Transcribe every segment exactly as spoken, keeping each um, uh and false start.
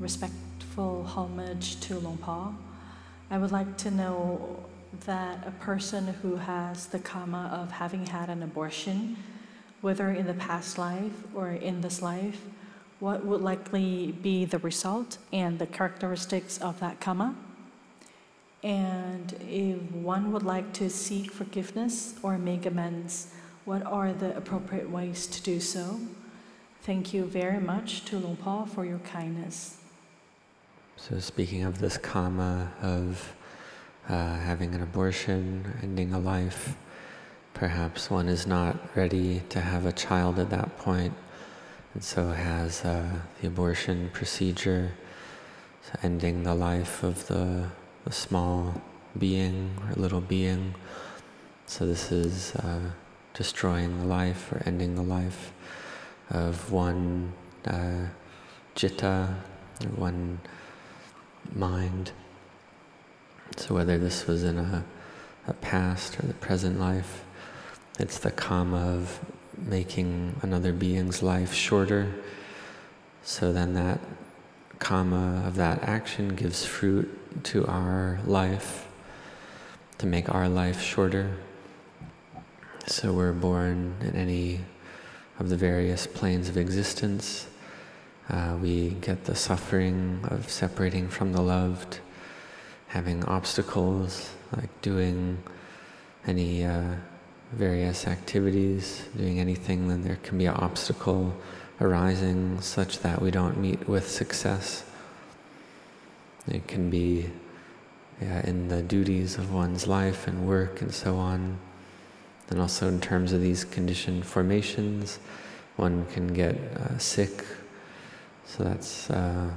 respectful homage to Luang Por. I would like to know that a person who has the karma of having had an abortion, whether in the past life or in this life, what would likely be the result and the characteristics of that karma? And if one would like to seek forgiveness or make amends, what are the appropriate ways to do so? Thank you very much to Luang Por for your kindness. So speaking of this karma of uh, having an abortion, ending a life, perhaps one is not ready to have a child at that point, and so has uh, the abortion procedure, so ending the life of the, the small being or little being. So this is uh, destroying the life or ending the life of one uh, citta, or one mind. So whether this was in a, a past or the present life, it's the karma of making another being's life shorter. So then that karma of that action gives fruit to our life, to make our life shorter. So we're born in any of the various planes of existence. Uh, we get the suffering of separating from the loved, having obstacles like doing any uh, various activities, doing anything, then there can be an obstacle arising such that we don't meet with success. It can be yeah, in the duties of one's life and work and so on. And also in terms of these conditioned formations, one can get uh, sick. So that's uh,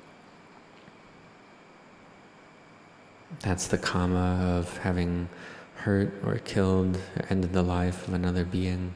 that's the karma of having hurt or killed or ended the life of another being.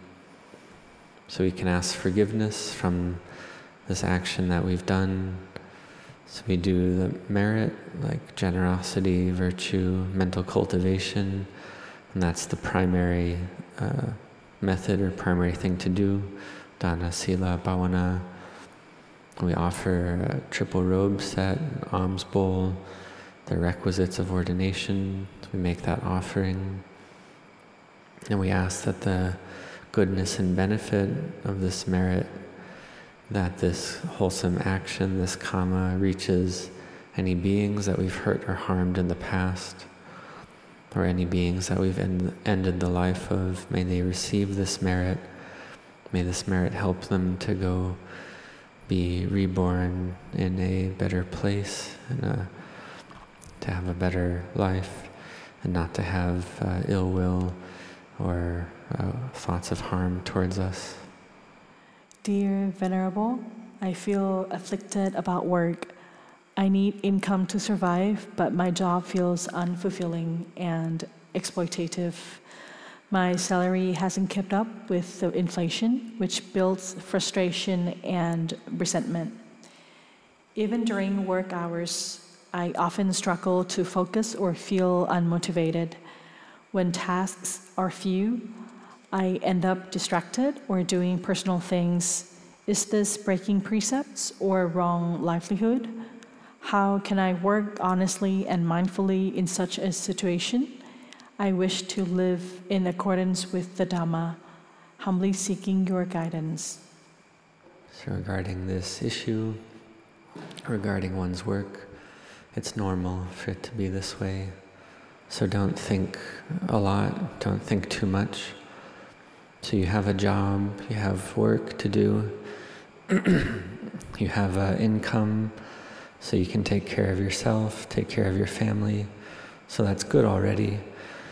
So we can ask forgiveness from this action that we've done. So we do the merit, like generosity, virtue, mental cultivation, and that's the primary uh, method or primary thing to do. Dana, sila, bhavana. We offer a triple robe set, an alms bowl, the requisites of ordination. We make that offering. And we ask that the goodness and benefit of this merit, that this wholesome action, this karma, reaches any beings that we've hurt or harmed in the past, or any beings that we've end, ended the life of. May they receive this merit. May this merit help them to go be reborn in a better place, and a, to have a better life, and not to have uh, ill will or uh, thoughts of harm towards us. Dear Venerable, I feel afflicted about work. I need income to survive, but my job feels unfulfilling and exploitative. My salary hasn't kept up with the inflation, which builds frustration and resentment. Even during work hours, I often struggle to focus or feel unmotivated. When tasks are few, I end up distracted or doing personal things. Is this breaking precepts or wrong livelihood? How can I work honestly and mindfully in such a situation? I wish to live in accordance with the Dhamma, humbly seeking your guidance. So regarding this issue, regarding one's work, it's normal for it to be this way. So don't think a lot, don't think too much. So you have a job, you have work to do, you have an income, so you can take care of yourself, take care of your family. So that's good already.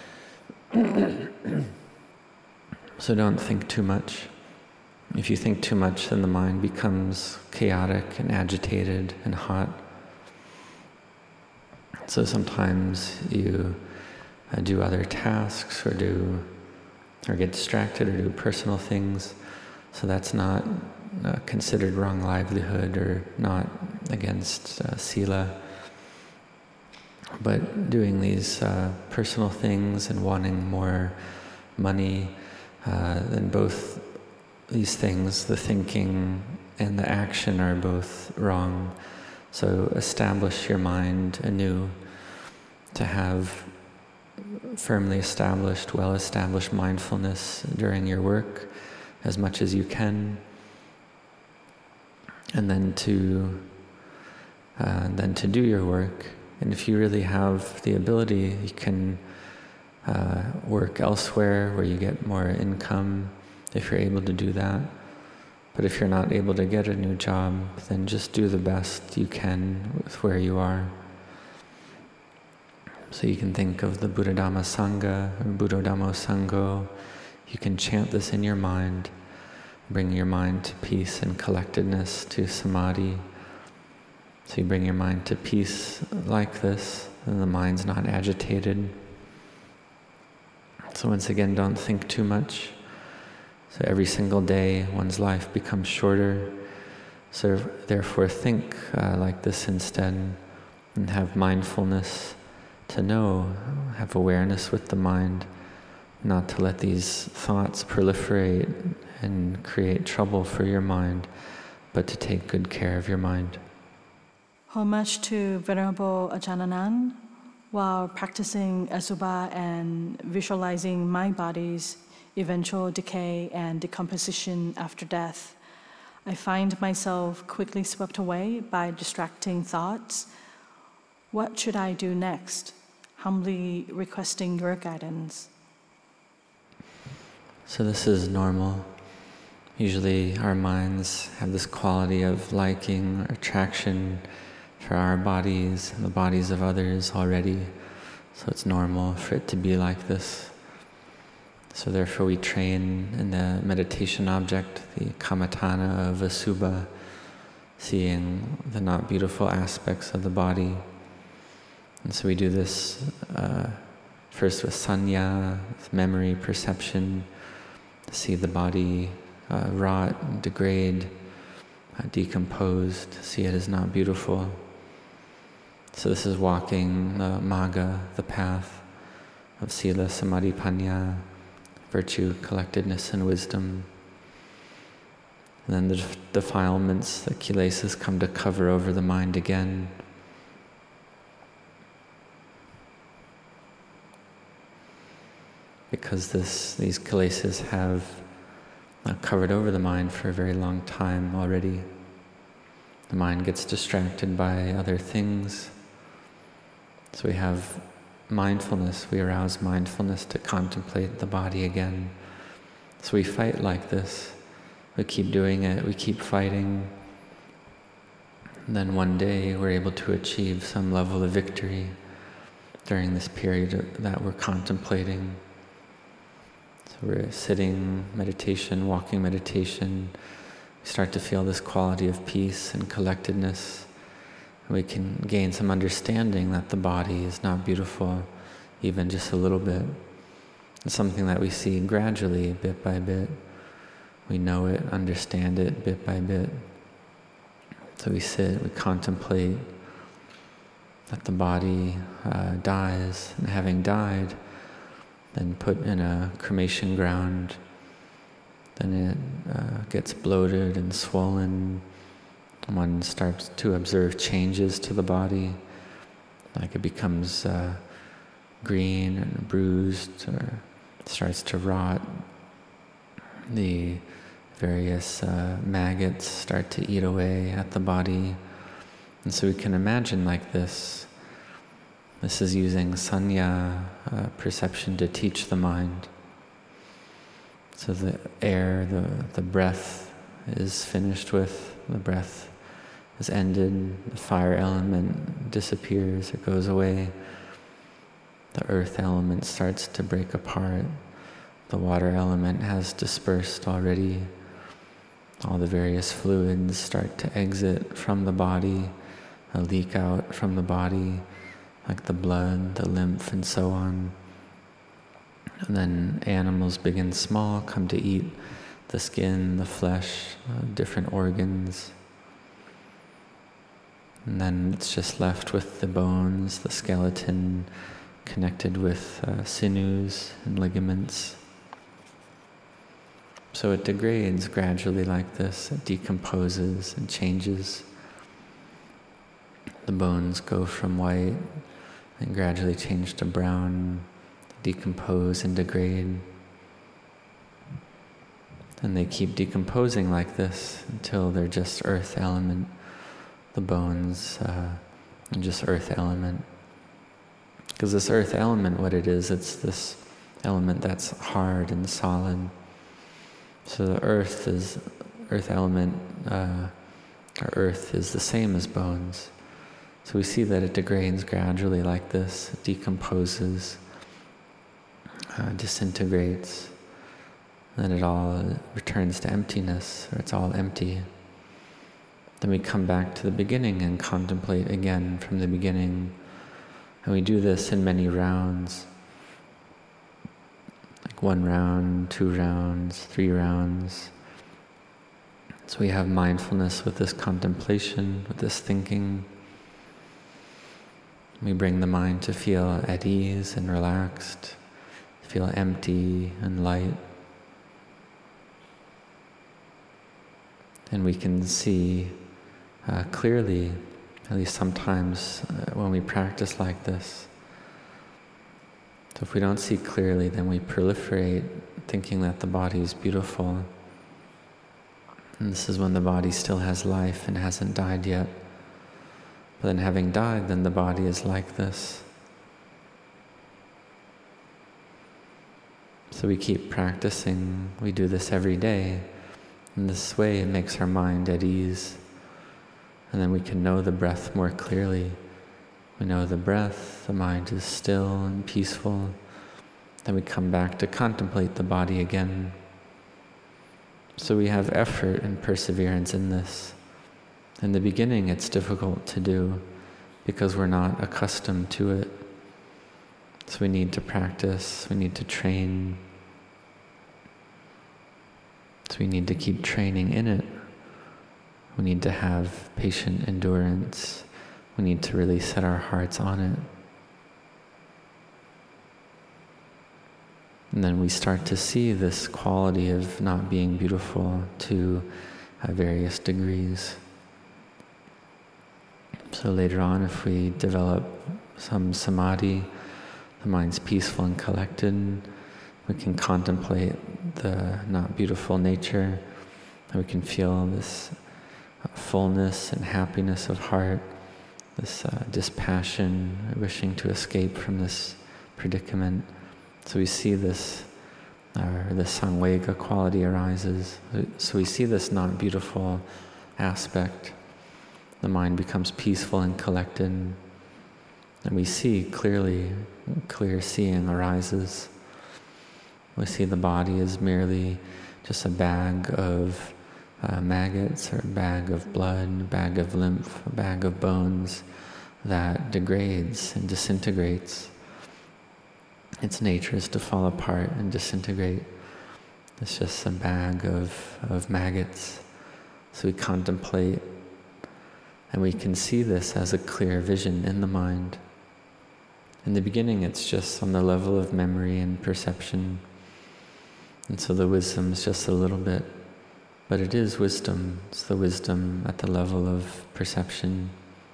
So don't think too much. If you think too much, then the mind becomes chaotic and agitated and hot. So sometimes you uh, do other tasks or do or get distracted or do personal things. So that's not uh, considered wrong livelihood or not against uh, sila. But doing these uh, personal things and wanting more money, uh, then both these things, the thinking and the action, are both wrong. So establish your mind anew to have firmly established, well-established mindfulness during your work as much as you can, and then to uh, then to do your work. And if you really have the ability, you can uh, work elsewhere where you get more income, if you're able to do that. But if you're not able to get a new job, then just do the best you can with where you are. So you can think of the Buddha Dhamma Sangha or Buddha Dhammo Sangho. You can chant this in your mind, bring your mind to peace and collectedness, to samadhi. So you bring your mind to peace like this, and the mind's not agitated. So once again, don't think too much. So every single day, one's life becomes shorter. So therefore think uh, like this instead, and have mindfulness to know, have awareness with the mind, not to let these thoughts proliferate and create trouble for your mind, but to take good care of your mind. Homage to Venerable Ajahn Anan. While practicing Asubha and visualizing my body's eventual decay and decomposition after death, I find myself quickly swept away by distracting thoughts. What should I do next? Humbly requesting your guidance. So this is normal. Usually our minds have this quality of liking, attraction for our bodies and the bodies of others already. So it's normal for it to be like this. So therefore we train in the meditation object, the kammatthana of Asubha, seeing the not beautiful aspects of the body. And so we do this uh, first with sanya, with memory, perception, to see the body uh, rot, degrade, uh, decompose, to see it as not beautiful. So this is walking the magga, the path of sila, samadhi, panya, virtue, collectedness, and wisdom. And then the defilements, the kilesas, come to cover over the mind again. Because this, these kilesas have uh, covered over the mind for a very long time already. The mind gets distracted by other things. So we have mindfulness, we arouse mindfulness to contemplate the body again. So we fight like this. We keep doing it, we keep fighting. And then one day we're able to achieve some level of victory during this period that we're contemplating. So we're sitting meditation, walking meditation. We start to feel this quality of peace and collectedness. We can gain some understanding that the body is not beautiful, even just a little bit. It's something that we see gradually, bit by bit. We know it, understand it, bit by bit. So we sit, we contemplate that the body uh, dies, and having died, then put in a cremation ground, then it uh, gets bloated and swollen. One starts to observe changes to the body, like it becomes uh, green and bruised, or starts to rot. The various uh, maggots start to eat away at the body. And so we can imagine like this. This is using sanya, uh, perception, to teach the mind. So the air, the, the breath is finished with, the breath is ended, the fire element disappears, it goes away. The earth element starts to break apart. The water element has dispersed already. All the various fluids start to exit from the body, uh, leak out from the body, like the blood, the lymph, and so on. And then animals begin small, come to eat the skin, the flesh, uh, different organs. And then it's just left with the bones, the skeleton, connected with uh, sinews and ligaments. So it degrades gradually like this, it decomposes and changes. the bones go from white and gradually change to brown, decompose and degrade. And they keep decomposing like this until they're just earth element, the bones, uh, and just earth element. Because this earth element, what it is, it's this element that's hard and solid. So the earth is, earth element, uh, or earth is the same as bones. So we see that it degrades gradually like this, it decomposes, uh, disintegrates, then it all returns to emptiness, or it's all empty. Then we come back to the beginning and contemplate again from the beginning. And we do this in many rounds. Like one round, two rounds, three rounds. So we have mindfulness with this contemplation, with this thinking. We bring the mind to feel at ease and relaxed, feel empty and light. And we can see uh, clearly, at least sometimes uh, when we practice like this. So if we don't see clearly, then we proliferate thinking that the body is beautiful. And this is when the body still has life and hasn't died yet. But then having died, then the body is like this. So we keep practicing. We do this every day. In this way, it makes our mind at ease. And then we can know the breath more clearly. We know the breath, the mind is still and peaceful. Then we come back to contemplate the body again. So we have effort and perseverance in this. In the beginning, it's difficult to do because we're not accustomed to it. So we need to practice, we need to train. So we need to keep training in it. We need to have patient endurance. We need to really set our hearts on it. And then we start to see this quality of not being beautiful to uh, various degrees. So later on, if we develop some samadhi, the mind's peaceful and collected, we can contemplate the not beautiful nature, and we can feel this fullness and happiness of heart, this uh, dispassion, wishing to escape from this predicament. So we see this, or uh, the samvega quality arises. So we see this not beautiful aspect. The mind becomes peaceful and collected, and we see clearly, clear seeing arises. We see the body as merely just a bag of uh, maggots, or a bag of blood, a bag of lymph, a bag of bones that degrades and disintegrates. Its nature is to fall apart and disintegrate. It's just a bag of, of maggots. So we contemplate, and we can see this as a clear vision in the mind. In the beginning, it's just on the level of memory and perception. And so the wisdom is just a little bit, but it is wisdom. It's the wisdom at the level of perception.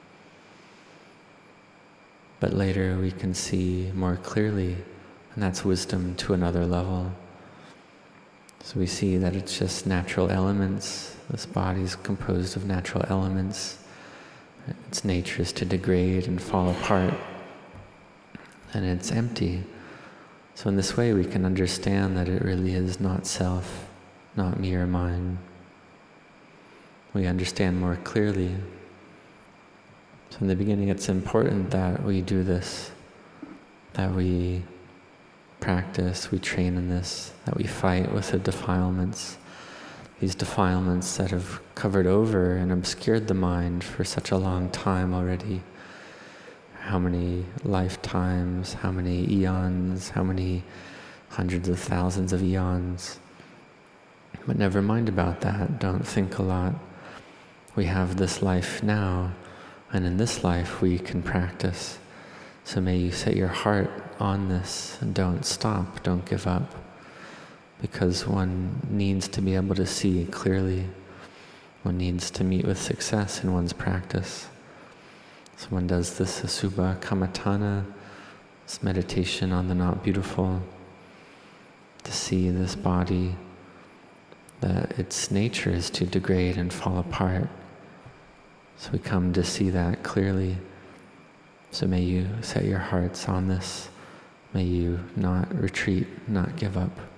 But later we can see more clearly, and that's wisdom to another level. So we see that it's just natural elements. This body is composed of natural elements. Its nature is to degrade and fall apart, and it's empty. So in this way we can understand that it really is not self, not me or mine. We understand more clearly. So in the beginning it's important that we do this, that we practice, we train in this, that we fight with the defilements, these defilements that have covered over and obscured the mind for such a long time already. How many lifetimes, how many eons, how many hundreds of thousands of eons. But never mind about that, don't think a lot. We have this life now, and in this life we can practice. So may you set your heart on this and don't stop, don't give up. Because one needs to be able to see clearly. One needs to meet with success in one's practice. Someone does this Asubha Kammatthana, this meditation on the not beautiful, to see this body, that its nature is to degrade and fall apart. So we come to see that clearly. So may you set your hearts on this. May you not retreat, not give up.